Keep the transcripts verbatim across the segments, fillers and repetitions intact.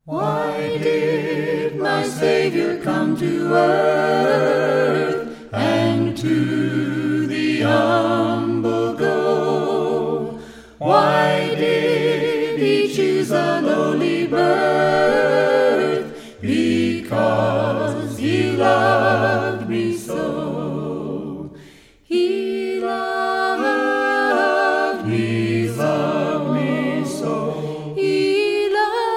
Why did my Savior come to earth and to the humble go? Why did he choose a lowly birth? Because he loved me so. He loved me, he loved me so. He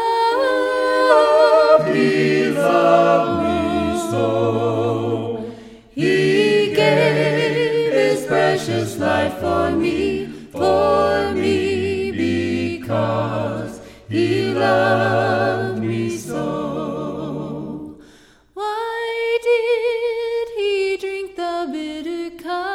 loved, he loved me so. He gave his precious life for me, for me, because he loved me so. Why did he drink the bitter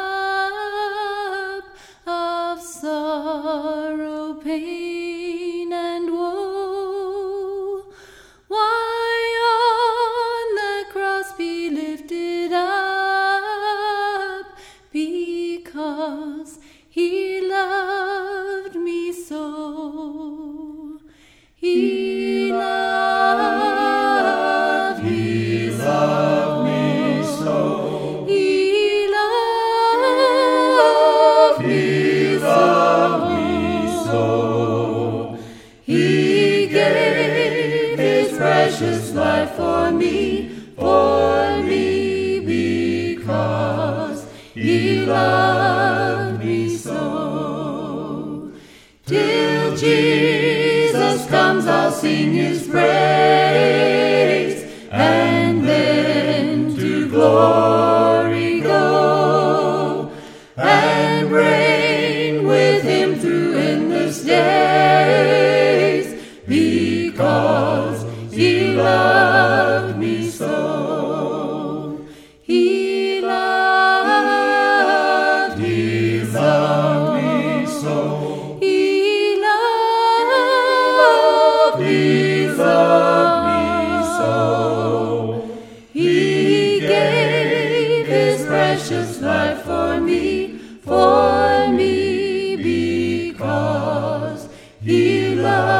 cup of sorrow, pain, and woe? Why on the cross be lifted up? Because he loved me so. He loved, he loved me so. He loved, he loved me so. He gave his precious life for me, for me, because he loved me so. Till Jesus comes, I'll sing his praise, and then to glory go, and reign with him through endless days, because he loved me so. He loved, he loved me so. He loved, he loved me so. He gave his precious life for me, for me, because he loved